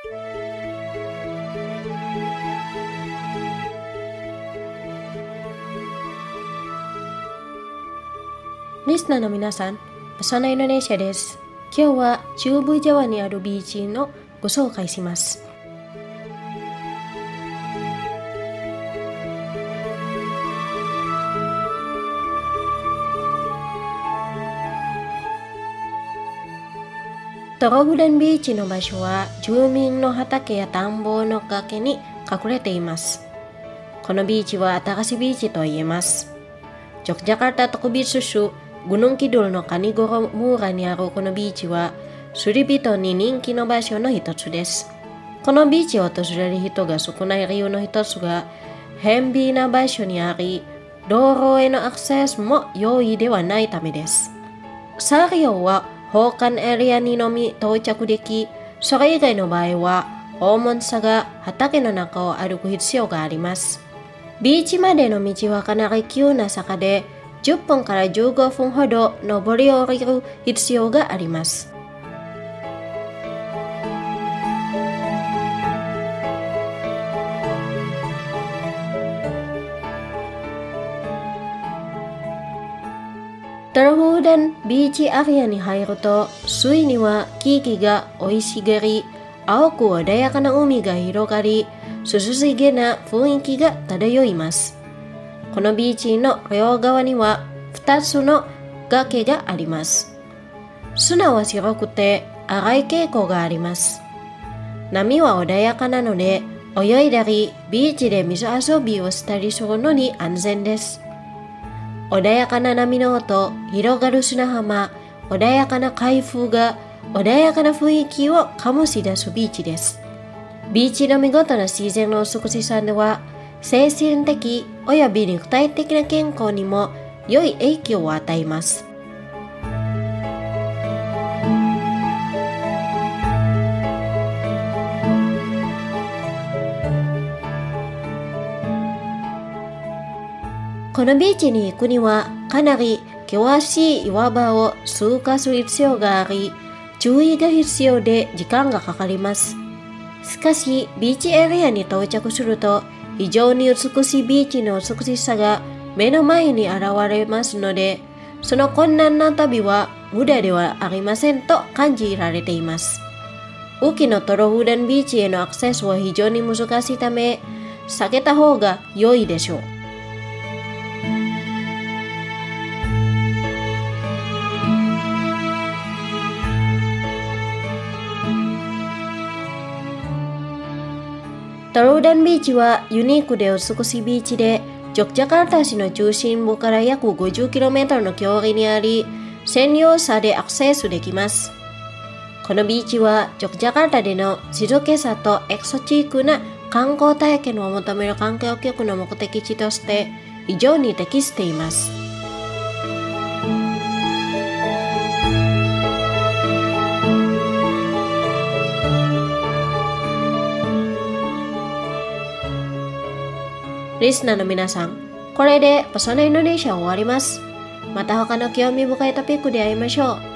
リスナーの皆さん、パソナインドネシアです。今日は中部ジャワにあるビーチのご紹介します。トロフレンビーチの場所は住民の畑や田んぼの崖に隠れています。このビーチは新しいビーチと言えます。Yogyakarta Tokubitsushu Gunung Kidul no Kanigoro-muraにあるこのビーチは釣り人に人気の場所の一つです。このビーチを訪れる人が少ない理由の一つが偏僻な場所にあり、道路へのアクセスも容易ではないためです。作業は放管エリアにのみ到着でき、それ以外の場合は訪問者が畑の中を歩く必要があります。ビーチまでの道はかなり急な坂で、10分から15分ほど登り降りる必要があります。トロフーダンビーチアリアに入ると、水には木々が生い茂り、青く穏やかな海が広がり、涼しげな雰囲気が漂います。このビーチの両側には2つの崖があります。砂は白くて荒い傾向があります。波は穏やかなので、泳いだりビーチで水遊びをしたりするのに安全です。穏やかな波の音、広がる砂浜、穏やかな海風が穏やかな雰囲気を醸し出すビーチです。ビーチの見事な自然の美しさでは、精神的および肉体的な健康にも良い影響を与えます。このビーチに行くにはかなり険しい岩場を通過する必要があり、注意が必要で時間がかかります。しかし、ビーチエリアに到着すると、非常に美しいビーチの美しさが目の前に現れますので、その困難な旅は無駄ではありませんと感じられています。雨季のトロフーダンビーチへのアクセスは非常に難しいため、避けた方が良いでしょう。トロフーダンビーチはユニークで美しいビーチで、ジョグジャカルタ市の中心部から約 50km の距離にあり、専用車でアクセスできます。このビーチはジョグジャカルタでの静けさとエクソチックな観光体験を求める観光客の目的地として非常に適しています。リスナーの皆さん、これでパソナインドネシア終わります。また他の興味深いトピックで会いましょう。